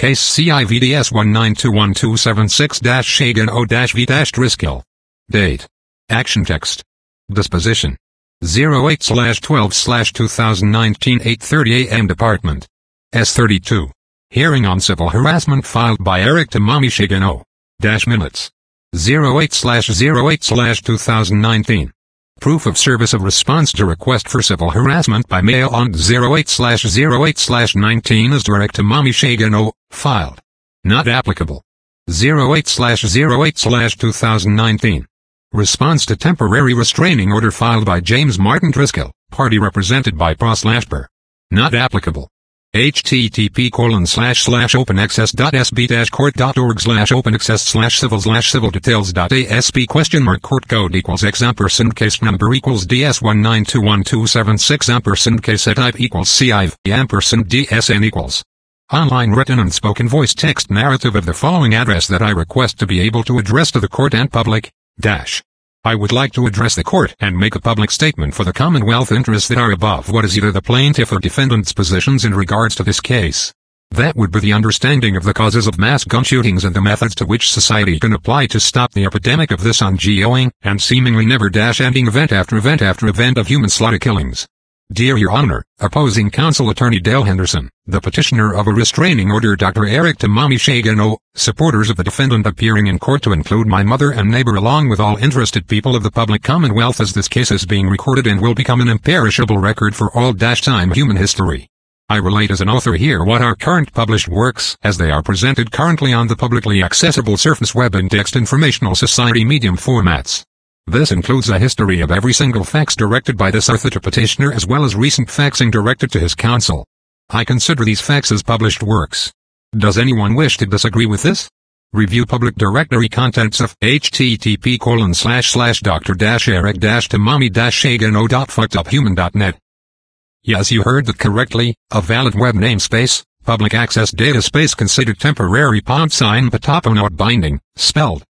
Case CIVDS 1921276-Shagan O-V-Driscoll. Date. Action text. Disposition. 08/12/2019 8:30 a.m. Department. S32. Hearing on civil harassment filed by Eric Tamami Shagan O-Minutes. 08/08/2019. Proof of service of response to request for civil harassment by mail on 08/08/19 as Eric Tamami Shagan O, filed. Not applicable. 08/08/2019. Response to temporary restraining order filed by James Martin Driscoll, party represented by Proslasper. Not applicable. http://openaccess.sb-court.org/openaccess/civil/civil-details.asp ? Court code equals X & case number equals DS1921276 & case type equals CIV &DSN equals. Online written and spoken voice text narrative of the following address that I request to be able to address to the court and public, I would like to address the court and make a public statement for the Commonwealth interests that are above what is either the plaintiff or defendant's positions in regards to this case. That would be the understanding of the causes of mass gun shootings and the methods to which society can apply to stop the epidemic of this ongoing and seemingly never-ending event after event after event of human slaughter killings. Dear Your Honor, opposing counsel Attorney Dale Henderson, the petitioner of a restraining order Dr. Eric Tamami Shagan O, supporters of the defendant appearing in court to include my mother and neighbor along with all interested people of the public commonwealth as this case is being recorded and will become an imperishable record for all time human history. I relate as an author here what are current published works as they are presented currently on the publicly accessible Surface Web and Text Informational Society medium formats. This includes a history of every single fax directed by this author to petitioner as well as recent faxing directed to his counsel. I consider these faxes published works. Does anyone wish to disagree with this? Review public directory contents of http://dr-eric-tamami-shagan-o.fuckeduphuman.net. Yes, you heard that correctly, a valid web namespace, public access data space considered temporary # patapo not binding, spelled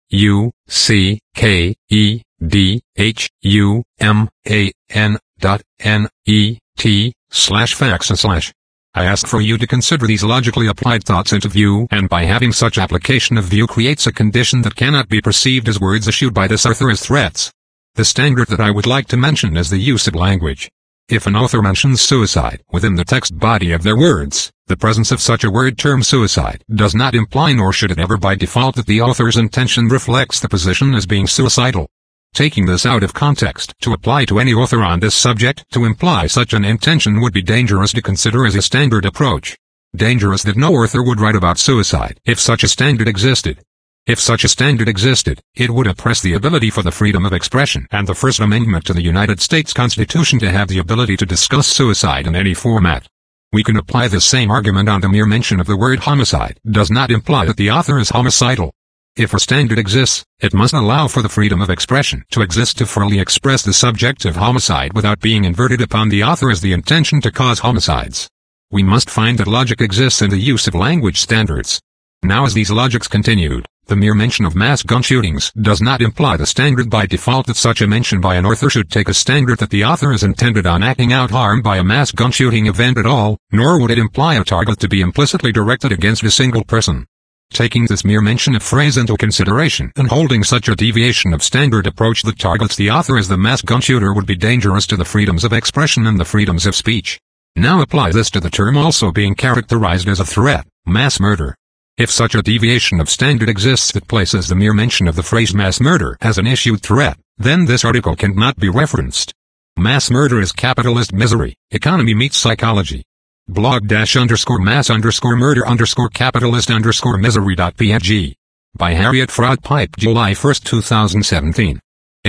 FUCKEDHUMAN.NET/fax/. I ask for you to consider these logically applied thoughts into view, and by having such application of view creates a condition that cannot be perceived as words issued by this author as threats. The standard that I would like to mention is the use of language. If an author mentions suicide within the text body of their words, the presence of such a word term suicide does not imply nor should it ever by default that the author's intention reflects the position as being suicidal. Taking this out of context to apply to any author on this subject to imply such an intention would be dangerous to consider as a standard approach. Dangerous that no author would write about suicide if such a standard existed. If such a standard existed, it would oppress the ability for the freedom of expression and the First Amendment to the United States Constitution to have the ability to discuss suicide in any format. We can apply the same argument on the mere mention of the word homicide does not imply that the author is homicidal. If a standard exists, it must allow for the freedom of expression to exist to fully express the subject of homicide without being inverted upon the author as the intention to cause homicides. We must find that logic exists in the use of language standards. Now as these logics continued, the mere mention of mass gun shootings does not imply the standard by default that such a mention by an author should take a standard that the author is intended on acting out harm by a mass gun shooting event at all, nor would it imply a target to be implicitly directed against a single person. Taking this mere mention of phrase into consideration and holding such a deviation of standard approach that targets the author as the mass gun shooter would be dangerous to the freedoms of expression and the freedoms of speech. Now apply this to the term also being characterized as a threat, mass murder. If such a deviation of standard exists that places the mere mention of the phrase mass murder as an issued threat, then this article cannot be referenced. Mass murder is capitalist misery, economy meets psychology. blog-_mass_murder_capitalist_misery.png. By Harriet Fraud Pipe, July 1, 2017.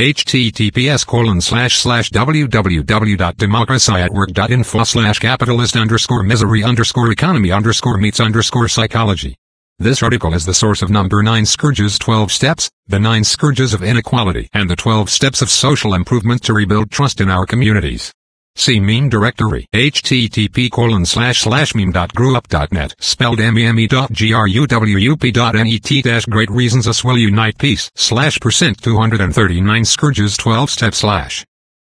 https://www.democracyatwork.info/capitalist_misery_economy_meets_psychology. This article is the source of number 9 Scourge's 12 Steps, the 9 Scourges of Inequality and the 12 Steps of Social Improvement to Rebuild Trust in Our Communities. See meme directory http://meme.grewup.net spelled meme.gruwup.net. Great reasons us will unite peace /%239 Scourges 12 steps /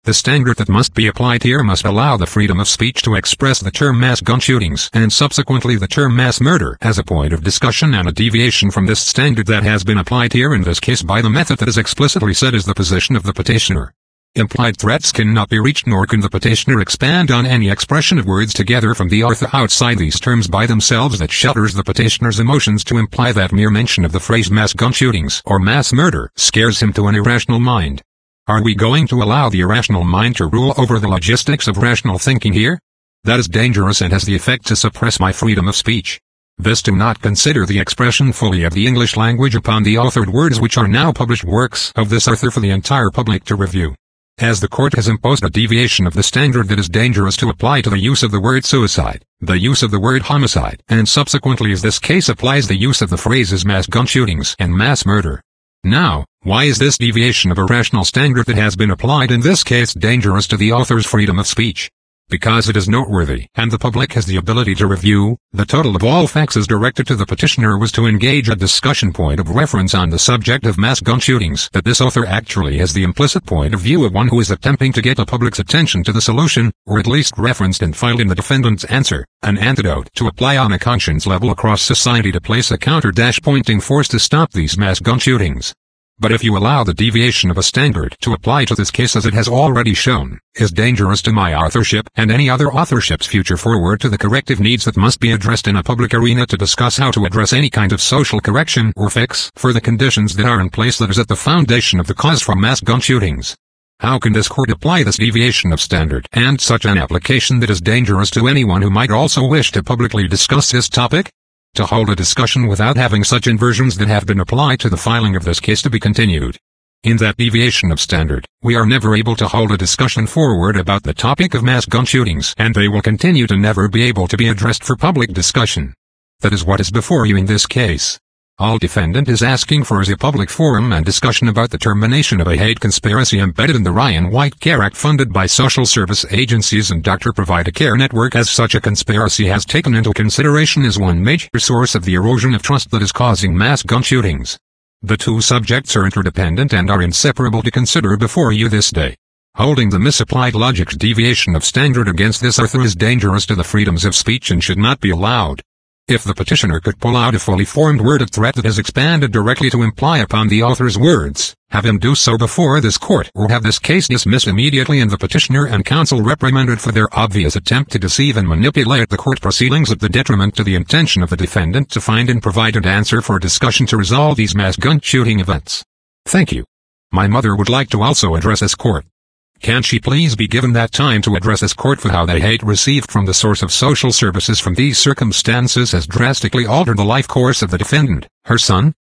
The standard that must be applied here must allow the freedom of speech to express the term mass gun shootings and subsequently the term mass murder as a point of discussion, and a deviation from this standard that has been applied here in this case by the method that is explicitly said is the position of the petitioner. Implied threats cannot be reached, nor can the petitioner expand on any expression of words together from the author outside these terms by themselves that shelters the petitioner's emotions to imply that mere mention of the phrase mass gun shootings or mass murder scares him to an irrational mind. Are we going to allow the irrational mind to rule over the logistics of rational thinking here? That is dangerous and has the effect to suppress my freedom of speech. This do not consider the expression fully of the English language upon the authored words which are now published works of this author for the entire public to review. As the court has imposed a deviation of the standard that is dangerous to apply to the use of the word suicide, the use of the word homicide, and subsequently as this case applies the use of the phrases mass gun shootings and mass murder. Now, why is this deviation of a rational standard that has been applied in this case dangerous to the author's freedom of speech? Because it is noteworthy, and the public has the ability to review, the total of all facts as directed to the petitioner was to engage a discussion point of reference on the subject of mass gun shootings, that this author actually has the implicit point of view of one who is attempting to get the public's attention to the solution, or at least referenced and filed in the defendant's answer, an antidote to apply on a conscience level across society to place a counter-pointing force to stop these mass gun shootings. But if you allow the deviation of a standard to apply to this case as it has already shown, is dangerous to my authorship and any other authorship's future forward to the corrective needs that must be addressed in a public arena to discuss how to address any kind of social correction or fix for the conditions that are in place that is at the foundation of the cause for mass gun shootings. How can this court apply this deviation of standard and such an application that is dangerous to anyone who might also wish to publicly discuss this topic? To hold a discussion without having such inversions that have been applied to the filing of this case to be continued. In that deviation of standard, we are never able to hold a discussion forward about the topic of mass gun shootings, and they will continue to never be able to be addressed for public discussion. That is what is before you in this case. All defendant is asking for is a public forum and discussion about the termination of a hate conspiracy embedded in the Ryan White Care Act funded by social service agencies and Doctor Provide a Care Network, as such a conspiracy has taken into consideration as one major source of the erosion of trust that is causing mass gun shootings. The two subjects are interdependent and are inseparable to consider before you this day. Holding the misapplied logic's deviation of standard against this author is dangerous to the freedoms of speech and should not be allowed. If the petitioner could pull out a fully formed word of threat that has expanded directly to imply upon the author's words, have him do so before this court, or have this case dismissed immediately and the petitioner and counsel reprimanded for their obvious attempt to deceive and manipulate the court proceedings at the detriment to the intention of the defendant to find and provide an answer for a discussion to resolve these mass gun shooting events. Thank you. My mother would like to also address this court. Can she please be given that time to address this court for how the hate received from the source of social services from these circumstances has drastically altered the life course of the defendant, her son,